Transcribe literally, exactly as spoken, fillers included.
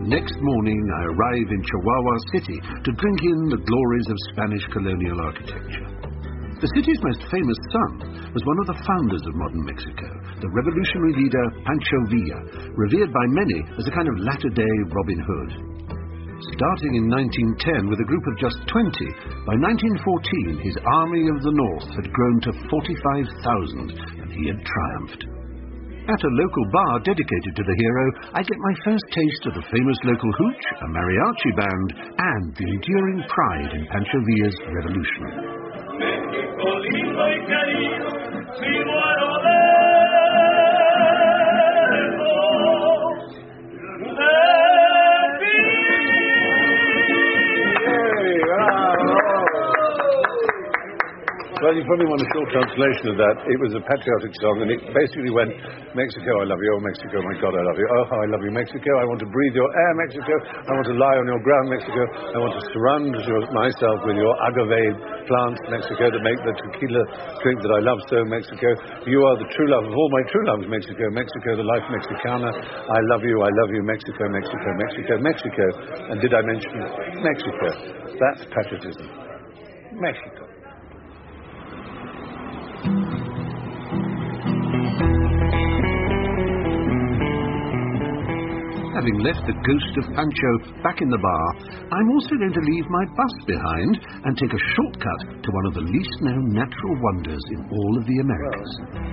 next morning I arrive in Chihuahua City to drink in the glories of Spanish colonial architecture. The city's most famous son was one of the founders of modern Mexico, the revolutionary leader Pancho Villa, revered by many as a kind of latter-day Robin Hood. Starting in nineteen ten with a group of just twenty, by nineteen fourteen his Army of the North had grown to forty-five thousand, and he had triumphed. At a local bar dedicated to the hero, I get my first taste of the famous local hooch, a mariachi band, and the enduring pride in Pancho Villa's revolution. Well, you probably want a short translation of that. It was a patriotic song, and it basically went, Mexico, I love you. Oh, Mexico, my God, I love you. Oh, how I love you, Mexico. I want to breathe your air, Mexico. I want to lie on your ground, Mexico. I want to surround your, myself with your agave plants, Mexico, that make the tequila drink that I love so, Mexico. You are the true love of all my true loves, Mexico. Mexico, the life Mexicana. I love you, I love you, Mexico, Mexico, Mexico, Mexico. And did I mention Mexico? That's patriotism. Mexico. Having left the ghost of Pancho back in the bar, I'm also going to leave my bus behind and take a shortcut to one of the least known natural wonders in all of the Americas.